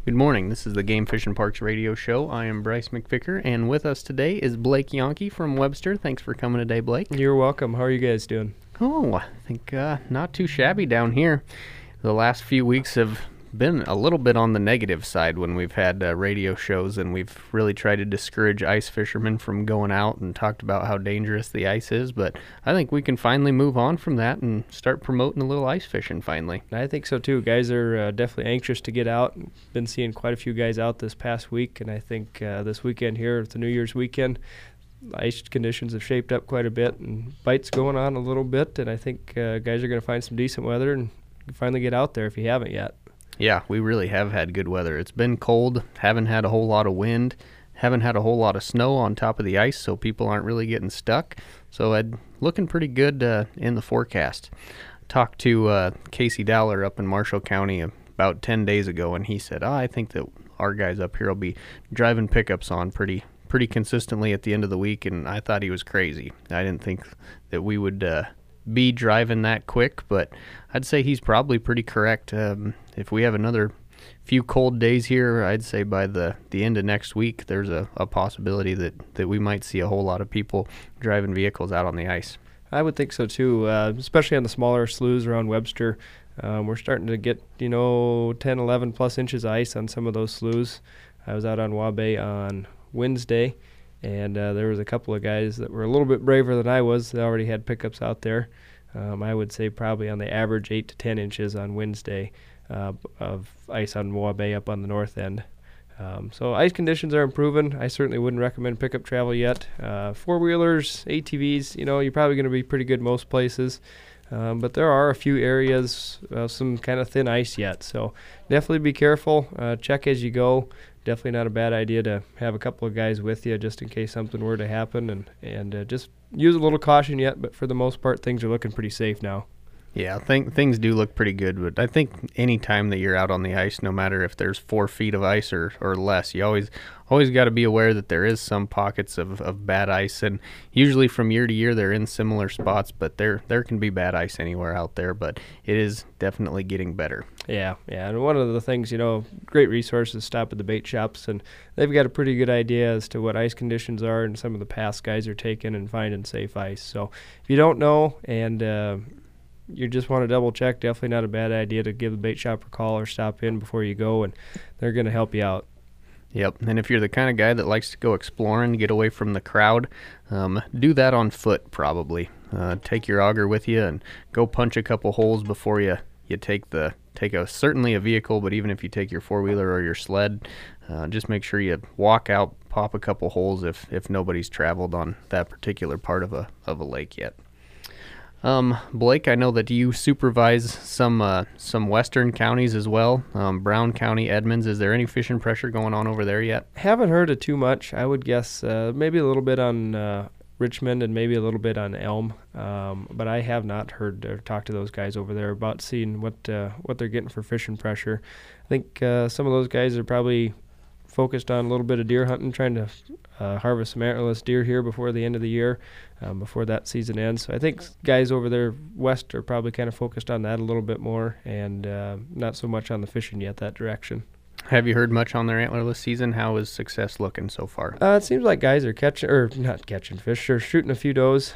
Good morning. This is the Game Fish and Parks radio show. I am Bryce McVicker, and with us today is Blake Yonke from Webster. Thanks for coming today, Blake. You're welcome. How are you guys doing? Oh, I think not too shabby down here. The last few weeks have been a little bit on the negative side when we've had radio shows, and we've really tried to discourage ice fishermen from going out and talked about how dangerous the ice is. But I think we can finally move on from that and start promoting a little ice fishing finally. I think so too. Guys are definitely anxious to get out. Been seeing quite a few guys out this past week, and I think this weekend here, it's the New Year's weekend, ice conditions have shaped up quite a bit and bites going on a little bit, and I think guys are going to find some decent weather and finally get out there if you haven't yet. Yeah, we really have had good weather. It's been cold, haven't had a whole lot of wind, haven't had a whole lot of snow on top of the ice, so people aren't really getting stuck. So looking pretty good in the forecast. Talked to Casey Dowler up in Marshall County about 10 days ago, and he said, I think that our guys up here will be driving pickups on pretty consistently at the end of the week, and I thought he was crazy. I didn't think that we would be driving that quick, but I'd say he's probably pretty correct. If we have another few cold days here, I'd say by the end of next week, there's a possibility that we might see a whole lot of people driving vehicles out on the ice. I would think so too, especially on the smaller sloughs around Webster. We're starting to get, 10, 11 plus inches of ice on some of those sloughs. I was out on Waubay on Wednesday, and there was a couple of guys that were a little bit braver than I was. They already had pickups out there. I would say probably on the average 8 to 10 inches on Wednesday of ice on Waubay up on the north end. So ice conditions are improving. I certainly wouldn't recommend pickup travel yet. Four-wheelers, ATVs, you're probably going to be pretty good most places. But there are a few areas, some kind of thin ice yet. So definitely be careful. Check as you go. Definitely not a bad idea to have a couple of guys with you just in case something were to happen, and just use a little caution yet, but for the most part, things are looking pretty safe now. Yeah, things do look pretty good, but I think any time that you're out on the ice, no matter if there's 4 feet of ice or less, you always got to be aware that there is some pockets of bad ice, and usually from year to year they're in similar spots, but there can be bad ice anywhere out there, but it is definitely getting better. Yeah, and one of the things, great resources, stop at the bait shops, and they've got a pretty good idea as to what ice conditions are and some of the paths guys are taking and finding safe ice. So if you don't know and you just want to double check, definitely not a bad idea to give the bait shop a call or stop in before you go, and they're going to help you out. Yep, and if you're the kind of guy that likes to go exploring, get away from the crowd, do that on foot probably. Take your auger with you and go punch a couple holes before you take certainly a vehicle, but even if you take your four-wheeler or your sled, just make sure you walk out, pop a couple holes if nobody's traveled on that particular part of a lake yet. Blake, I know that you supervise some western counties as well, Brown County, Edmonds. Is there any fishing pressure going on over there yet? Haven't heard of too much. I would guess maybe a little bit on Richmond and maybe a little bit on Elm, but I have not heard or talked to those guys over there about seeing what they're getting for fishing pressure. I think some of those guys are probably focused on a little bit of deer hunting, trying to harvest some antlerless deer here before the end of the year, before that season ends. So I think guys over there west are probably kind of focused on that a little bit more, and not so much on the fishing yet that direction. Have you heard much on their antlerless season? How is success looking so far? It seems like guys are not catching fish, or shooting a few does.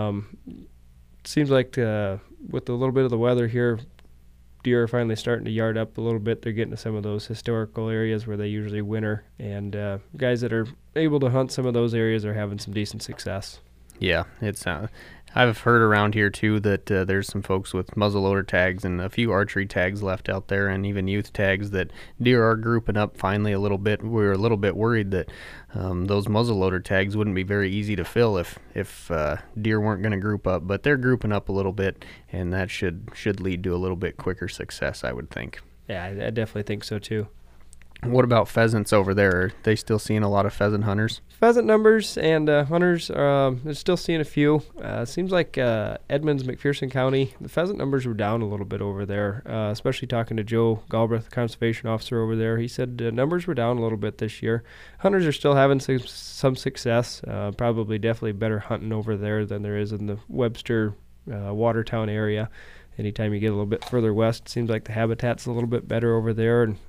Seems like with a little bit of the weather here, deer are finally starting to yard up a little bit. They're getting to some of those historical areas where they usually winter, and guys that are able to hunt some of those areas are having some decent success. Yeah, it's I've heard around here too that there's some folks with muzzleloader tags and a few archery tags left out there, and even youth tags, that deer are grouping up finally a little bit. We were a little bit worried that those muzzleloader tags wouldn't be very easy to fill if deer weren't going to group up, but they're grouping up a little bit, and that should lead to a little bit quicker success, I would think. Yeah, I definitely think so too. What about pheasants over there? Are they still seeing a lot of pheasant hunters? Pheasant numbers and hunters, they're still seeing a few. Seems like Edmonds, McPherson County, the pheasant numbers were down a little bit over there, especially talking to Joe Galbraith, the conservation officer over there. He said numbers were down a little bit this year. Hunters are still having some success, probably definitely better hunting over there than there is in the Webster, Watertown area. Anytime you get a little bit further west, it seems like the habitat's a little bit better over there, and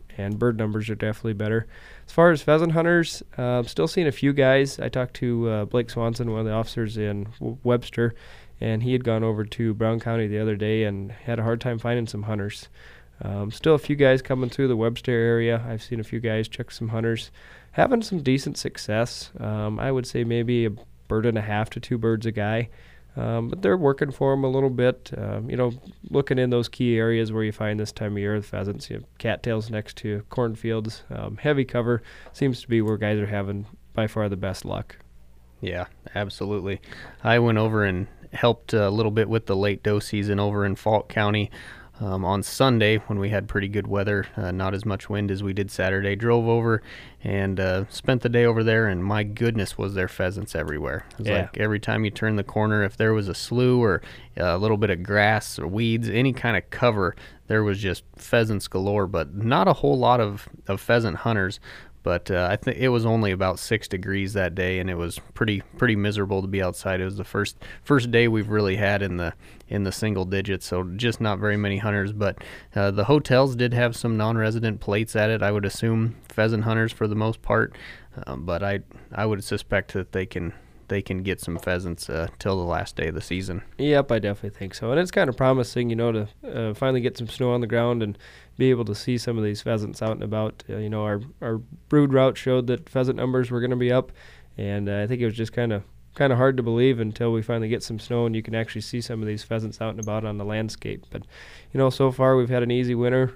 and bird numbers are definitely better. As far as pheasant hunters, still seeing a few guys. I talked to Blake Swanson, one of the officers in Webster, and he had gone over to Brown County the other day and had a hard time finding some hunters. Still a few guys coming through the Webster area. I've seen a few guys check some hunters, having some decent success. I would say maybe a bird and a half to 2 birds a guy. But they're working for them a little bit, looking in those key areas where you find this time of year the pheasants. You have cattails next to cornfields, heavy cover seems to be where guys are having by far the best luck. Yeah, absolutely. I went over and helped a little bit with the late doe season over in Falk County on Sunday when we had pretty good weather, not as much wind as we did Saturday. Drove over and spent the day over there, and my goodness, was there pheasants everywhere. It was like every time you turn the corner, if there was a slough or a little bit of grass or weeds, any kind of cover, there was just pheasants galore, but not a whole lot of pheasant hunters. But I think it was only about 6 degrees that day, and it was pretty miserable to be outside. It was the first day we've really had in the single digits, so just not very many hunters. But the hotels did have some non-resident plates at it. I would assume pheasant hunters for the most part, but I would suspect that they can get some pheasants till the last day of the season. Yep, I definitely think so. And it's kind of promising, to finally get some snow on the ground and be able to see some of these pheasants out and about. Our brood route showed that pheasant numbers were going to be up, and I think it was just kind of hard to believe until we finally get some snow and you can actually see some of these pheasants out and about on the landscape. But, so far we've had an easy winter.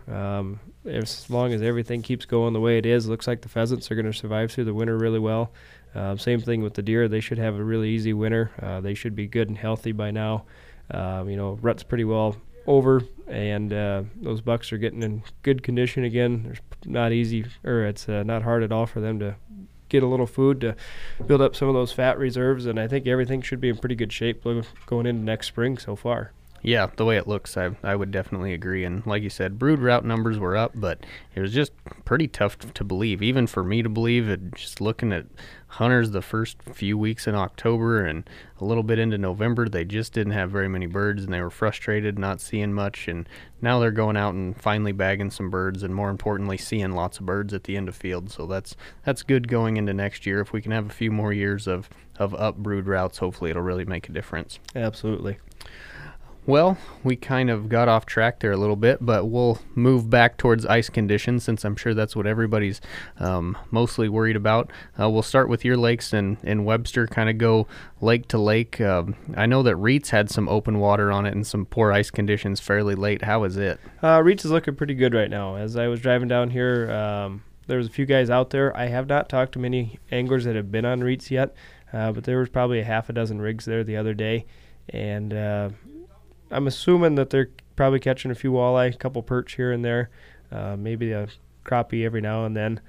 As long as everything keeps going the way it is, looks like the pheasants are going to survive through the winter really well. Same thing with the deer. They should have a really easy winter. They should be good and healthy by now. Rut's pretty well over, and those bucks are getting in good condition again. It's not hard at all for them to get a little food to build up some of those fat reserves, and I think everything should be in pretty good shape going into next spring so far. Yeah, the way it looks, I would definitely agree. And like you said, brood route numbers were up, but it was just pretty tough to believe, even for me to believe it. Just looking at hunters the first few weeks in October and a little bit into November, they just didn't have very many birds, and they were frustrated not seeing much. And now they're going out and finally bagging some birds, and more importantly, seeing lots of birds at the end of field. So that's good going into next year. If we can have a few more years of up brood routes, hopefully it'll really make a difference. Absolutely. Well, we kind of got off track there a little bit, but we'll move back towards ice conditions since I'm sure that's what everybody's mostly worried about. We'll start with your lakes in Webster, kind of go lake to lake. I know that Reitz had some open water on it and some poor ice conditions fairly late. How is it? Reitz is looking pretty good right now. As I was driving down here, there was a few guys out there. I have not talked to many anglers that have been on Reitz yet, but there was probably a half a dozen rigs there the other day, and I'm assuming that they're probably catching a few walleye, a couple perch here and there, maybe a crappie every now and then.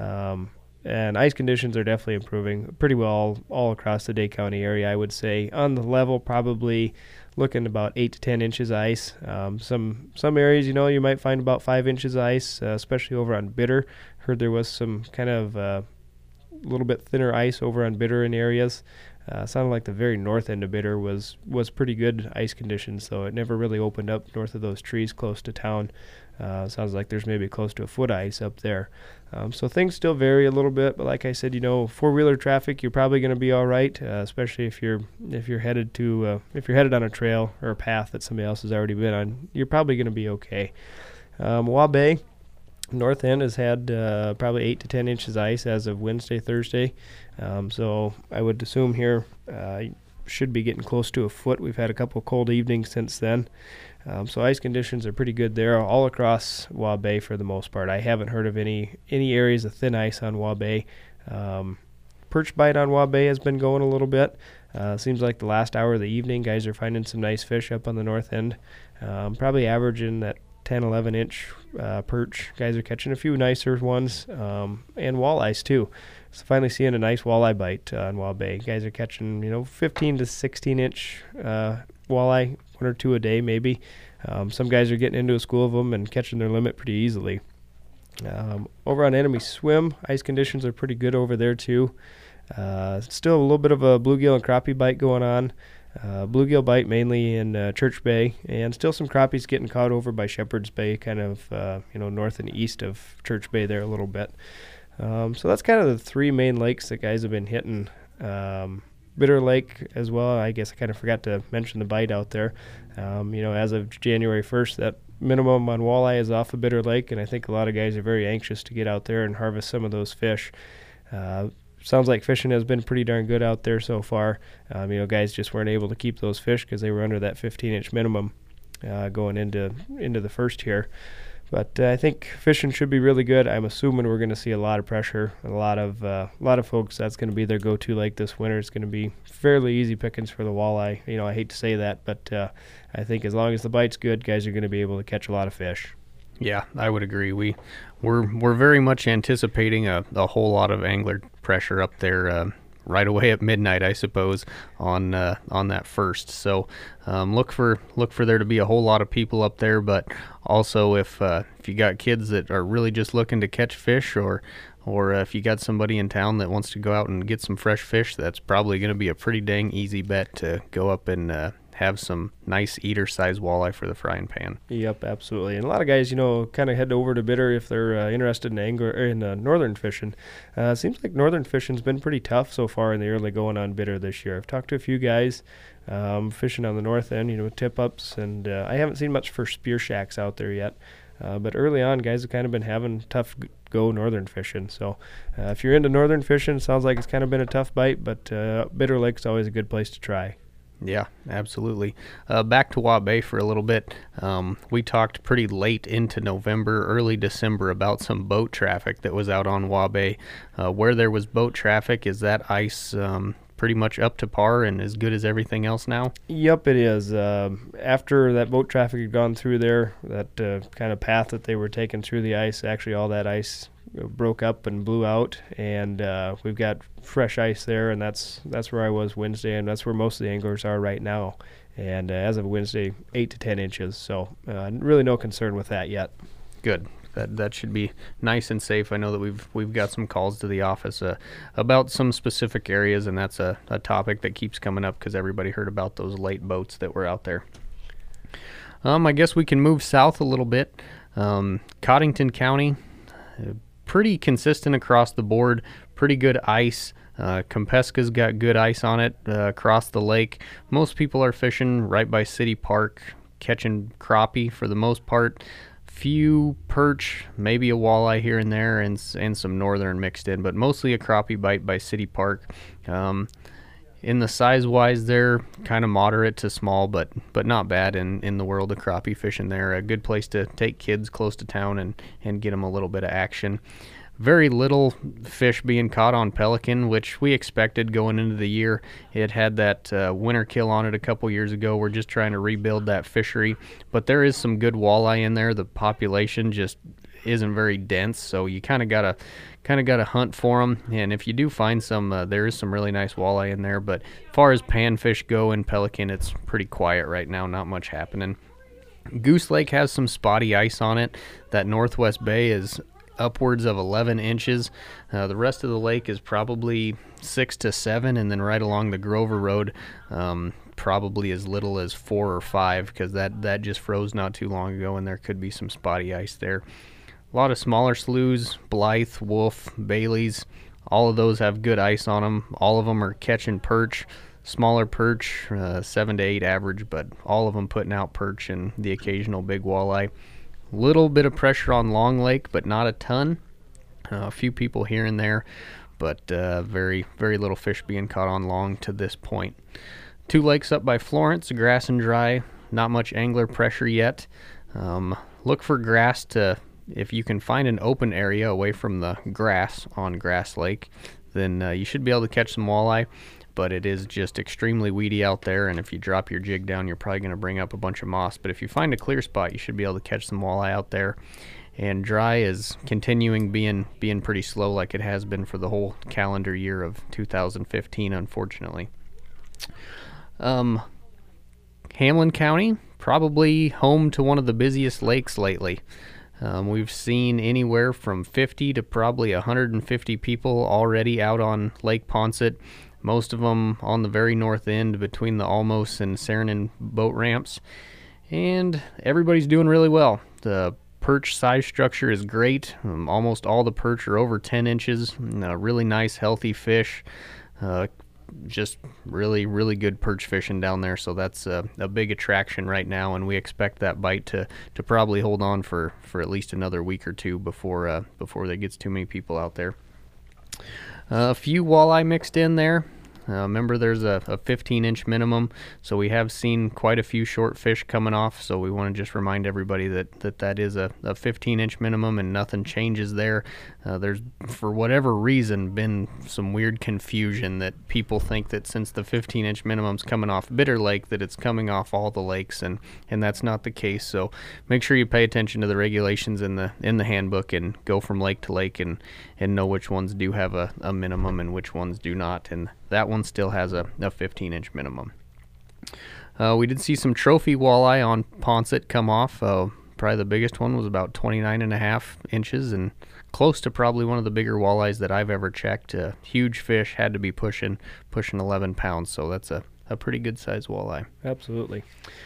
And ice conditions are definitely improving pretty well all across the Day County area, I would say. On the level, probably looking about 8 to 10 inches of ice. Some areas, you might find about 5 inches of ice, especially over on Bitter. Heard there was some kind of a little bit thinner ice over on Bitter in areas. Sounded like the very north end of Bitter was pretty good ice conditions, so it never really opened up north of those trees close to town. Sounds like there's maybe close to a foot of ice up there. So things still vary a little bit, but like I said, four-wheeler traffic, you're probably going to be all right, especially if you're headed on a trail or a path that somebody else has already been on. You're probably going to be okay. Waubay north end has had probably 8 to 10 inches of ice as of Wednesday, Thursday. So I would assume here should be getting close to a foot. We've had a couple of cold evenings since then. So ice conditions are pretty good there all across Waubay for the most part. I haven't heard of any areas of thin ice on Waubay. Perch bite on Waubay has been going a little bit. Seems like the last hour of the evening, guys are finding some nice fish up on the north end. Probably averaging that 10, 11-inch perch. Guys are catching a few nicer ones, and walleyes too. So finally seeing a nice walleye bite on Waubay. Guys are catching, 15 to 16-inch walleye, 1 or 2 a day maybe. Some guys are getting into a school of them and catching their limit pretty easily. Over on Enemy Swim, ice conditions are pretty good over there too. Still a little bit of a bluegill and crappie bite going on. Bluegill bite mainly in Church Bay, and still some crappies getting caught over by Shepherd's Bay, kind of north and east of Church Bay there a little bit. So that's kind of the three main lakes that guys have been hitting. Bitter Lake as well. I guess I kind of forgot to mention the bite out there. As of January 1st, that minimum on walleye is off of Bitter Lake, and I think a lot of guys are very anxious to get out there and harvest some of those fish. Sounds like fishing has been pretty darn good out there so far. Guys just weren't able to keep those fish because they were under that 15-inch minimum going into the first here. But I think fishing should be really good. I'm assuming we're going to see a lot of pressure. A lot of folks, that's going to be their go-to lake this winter. It's going to be fairly easy pickings for the walleye. I hate to say that, but I think as long as the bite's good, guys are going to be able to catch a lot of fish. Yeah, I would agree. We're very much anticipating a whole lot of angler pressure up there right away at midnight, I suppose, on that first. So look for there to be a whole lot of people up there. But also, if you got kids that are really just looking to catch fish, or if you got somebody in town that wants to go out and get some fresh fish, that's probably going to be a pretty dang easy bet to go up and have some nice eater-sized walleye for the frying pan. Yep, absolutely. And a lot of guys, kind of head over to Bitter if they're interested in northern fishing. Seems like northern fishing's been pretty tough so far in the early going on Bitter this year. I've talked to a few guys fishing on the north end, with tip-ups, and I haven't seen much for spear shacks out there yet. But early on, guys have kind of been having tough go northern fishing. So if you're into northern fishing, sounds like it's kind of been a tough bite, but Bitter Lake's always a good place to try. Yeah, absolutely. Back to Waubay for a little bit. We talked pretty late into November, early December about some boat traffic that was out on Waubay. Where there was boat traffic, is that ice pretty much up to par and as good as everything else now? Yep, it is. After that boat traffic had gone through there, that kind of path that they were taking through the ice, actually all that ice broke up and blew out, and we've got fresh ice there, and that's where I was Wednesday, and that's where most of the anglers are right now. And as of Wednesday, 8 to 10 inches, so really no concern with that yet. Good. That should be nice and safe. I know that we've got some calls to the office about some specific areas, and that's a topic that keeps coming up because everybody heard about those late boats that were out there. I guess we can move south a little bit. Cottington County, pretty consistent across the board, pretty good ice. Kompeska's got good ice on it across the lake. Most people are fishing right by City Park, catching crappie for the most part. Few perch, maybe a walleye here and there, and some northern mixed in, but mostly a crappie bite by City Park. In the size-wise, they're kind of moderate to small, but not bad in the world of crappie fishing there. A good place to take kids close to town and get them a little bit of action. Very little fish being caught on Pelican, which we expected going into the year. It had that winter kill on it a couple years ago. We're just trying to rebuild that fishery, but there is some good walleye in there. The population just isn't very dense, so you kind of gotta hunt for them. And if you do find some, there is some really nice walleye in there. But as far as panfish go in Pelican, it's pretty quiet right now. Not much happening. Goose Lake has some spotty ice on it. That Northwest Bay is upwards of 11 inches. The rest of the lake is probably 6 to 7, and then right along the Grover Road, probably as little as 4 or 5, because that just froze not too long ago, and there could be some spotty ice there. A lot of smaller sloughs, Blythe, Wolf, Bailey's, all of those have good ice on them. All of them are catching perch, smaller perch, 7 to 8 average, but all of them putting out perch and the occasional big walleye. Little bit of pressure on Long Lake, but not a ton. A few people here and there, but very, very little fish being caught on Long to this point. 2 lakes up by Florence, grass and dry. Not much angler pressure yet. Look for grass if you can find an open area away from the grass on Grass Lake, then you should be able to catch some walleye. But it is just extremely weedy out there, and if you drop your jig down, you're probably going to bring up a bunch of moss. But if you find a clear spot, you should be able to catch some walleye out there. And dry is continuing being pretty slow, like it has been for the whole calendar year of 2015, unfortunately. Hamlin County, probably home to one of the busiest lakes lately. We've seen anywhere from 50 to probably 150 people already out on Lake Poncet. most of them on the very north end between the Almos and Saranen boat ramps. And everybody's doing really well. The perch size structure is great. Almost all the perch are over 10 inches. Really nice, healthy fish. Just really, really good perch fishing down there. So that's a big attraction right now, and we expect that bite to probably hold on for at least another week or two before there gets too many people out there. A few walleye mixed in there. Remember, there's a 15-inch minimum, so we have seen quite a few short fish coming off, so we want to just remind everybody that is a 15-inch minimum and nothing changes there. There's, for whatever reason, been some weird confusion that people think that since the 15-inch minimum's coming off Bitter Lake, that it's coming off all the lakes, and that's not the case. So make sure you pay attention to the regulations in the handbook and go from lake to lake and know which ones do have a minimum and which ones do not. And that one still has a 15-inch minimum. We did see some trophy walleye on Ponset come off. Probably the biggest one was about 29.5 inches and close to probably one of the bigger walleyes that I've ever checked. Huge fish, had to be pushing 11 pounds, so that's a pretty good size walleye. Absolutely.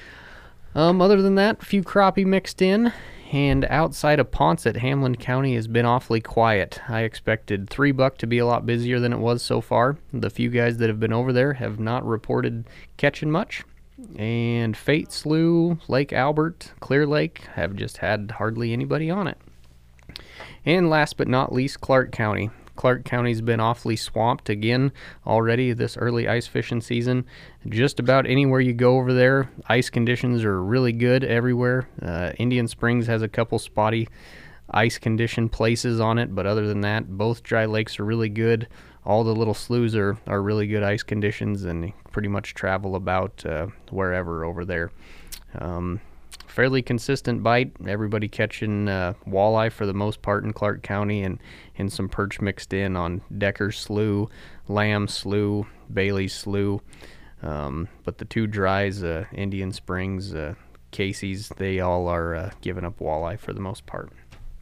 Other than that, a few crappie mixed in. And outside of Ponset, Hamlin County has been awfully quiet. I expected 3 Buck to be a lot busier than it was so far. The few guys that have been over there have not reported catching much. And Fate Slough, Lake Albert, Clear Lake have just had hardly anybody on it. And last but not least, Clark County. Clark County's been awfully swamped again already this early ice fishing season. Just about anywhere you go over there, ice conditions are really good everywhere. Indian Springs has a couple spotty ice condition places on it, but other than that, both dry lakes are really good. All the little sloughs are really good ice conditions, and you pretty much travel about wherever over there. Fairly consistent bite. Everybody catching walleye for the most part in Clark County, and some perch mixed in on Decker Slough, Lamb Slough, Bailey Slough. But the two dries, Indian Springs, Casey's, they all are giving up walleye for the most part.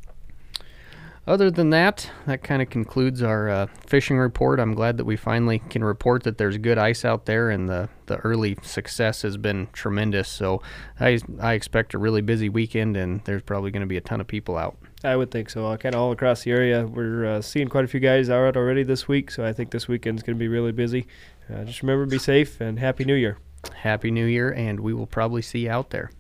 Other than that kind of concludes our fishing report. I'm glad that we finally can report that there's good ice out there, and the early success has been tremendous. So I expect a really busy weekend, and there's probably going to be a ton of people out. I would think so. Kind of all across the area. We're seeing quite a few guys out already this week, so I think this weekend's going to be really busy. Just remember to be safe, and Happy New Year. Happy New Year, and we will probably see you out there.